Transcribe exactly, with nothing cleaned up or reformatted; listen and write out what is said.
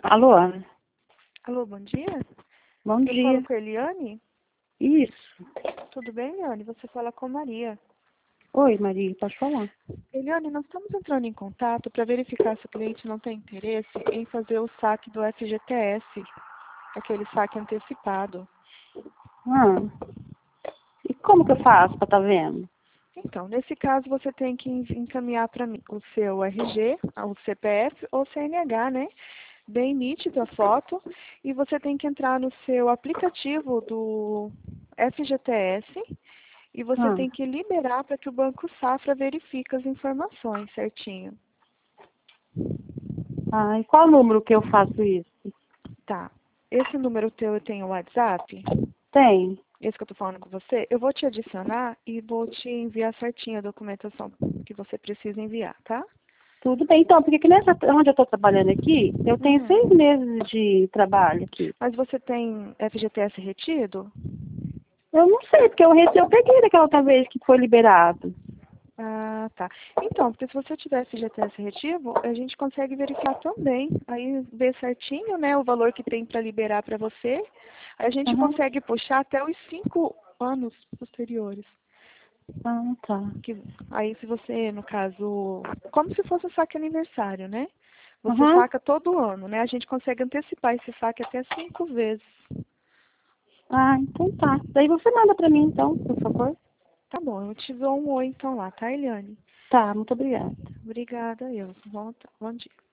Alô? Alô, bom dia? Bom Eu falo dia. com a Eliane? Isso. Tudo bem, Eliane? Você fala com a Maria. Oi, Maria, pode falar? Eliane, nós estamos entrando em contato para verificar se o cliente não tem interesse em fazer o saque do F G T S, aquele saque antecipado. Ah, e como que eu faço pra tá vendo? Então, nesse caso, você tem que en- encaminhar para mim o seu R G, o C P F ou C N H, né? Bem nítido a foto. E você tem que entrar no seu aplicativo do F G T S e você Ah, tem que liberar para que o Banco Safra verifique as informações certinho. ah, e qual número que eu faço isso? Tá. Esse número teu tem o WhatsApp? Tem. Esse que eu tô falando com você? Eu vou te adicionar e vou te enviar certinho a documentação que você precisa enviar, tá? Tudo bem, então, porque aqui nessa, onde eu tô trabalhando aqui, eu tenho seis Uhum. meses de trabalho aqui. Mas você tem F G T S retido? Eu não sei, porque eu, rece- eu peguei daquela outra vez que foi liberado. Ah, tá. Então, porque se você tiver F G T S retivo, a gente consegue verificar também. Aí vê certinho, né, o valor que tem para liberar para você. Aí a gente Aham. consegue puxar até os cinco anos posteriores. Ah, tá. Que, aí se você, no caso, como se fosse um saque aniversário, né? Você Aham. saca todo ano, né? A gente consegue antecipar esse saque até cinco vezes. Ah, então tá. Daí você manda pra mim, então, por favor. Tá bom, eu te dou um oi então lá, tá, Eliane? Tá, muito obrigada. Obrigada, eu. Bom, bom dia.